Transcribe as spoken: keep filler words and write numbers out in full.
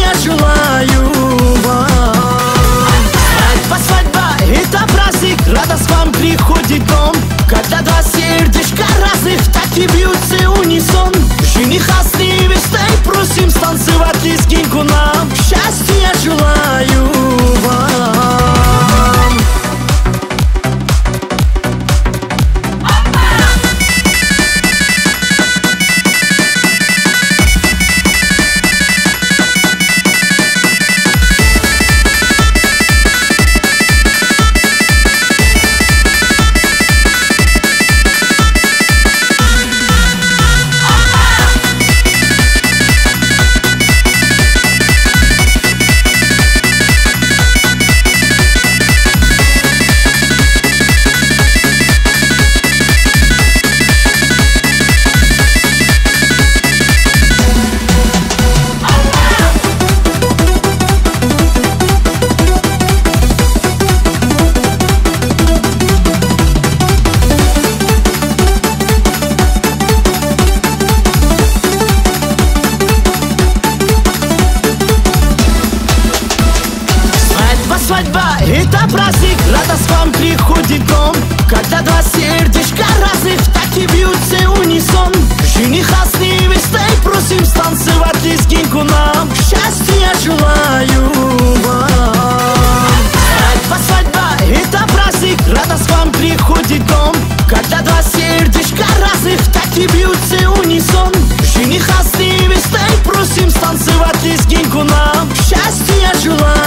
я желаю вам. Свадьба, свадьба, это праздник, радость вам приходит в дом, когда два сердечка разных так и бьются унисон. Жениха с невестой просим станцевать лезгинку нам. Счастья я желаю вам. Свадьба, это праздник, радость вам приходит в дом, когда два сердечка разных так и бьются унисон. Жениха с невестой просим станцевать лезгинку нам. Счастья я желаю вам. Свадьба, свадьба, это праздник, радость вам приходит в дом, когда два сердечка разных так и бьются унисон. Жениха с невестой просим станцевать лезгинку нам. Счастья я желаю.